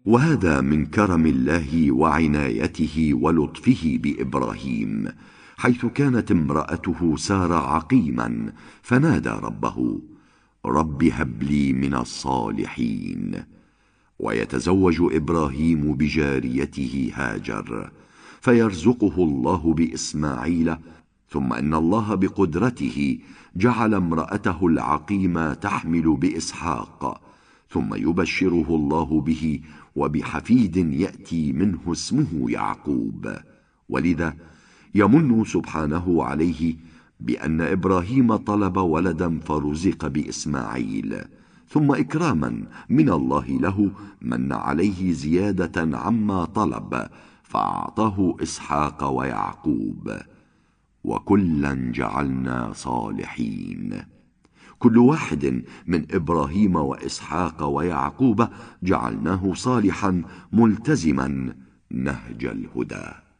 وهذا من كرم الله وعنايته ولطفه بإبراهيم، حيث كانت امرأته سارة عقيما، فنادى ربه: رب هب لي من الصالحين. ويتزوج إبراهيم بجاريته هاجر، فيرزقه الله بإسماعيل، ثم إن الله بقدرته جعل امرأته العقيمة تحمل بإسحاق، ثم يبشره الله به وبحفيد يأتي منه اسمه يعقوب. ولذا يمن سبحانه عليه بأن إبراهيم طلب ولدا فرزق بإسماعيل، ثم إكراما من الله له من عليه زيادة عما طلب، فأعطاه إسحاق ويعقوب. وكلا جعلنا صالحين. كل واحد من إبراهيم وإسحاق ويعقوب جعلناه صالحا ملتزما نهج الهدى.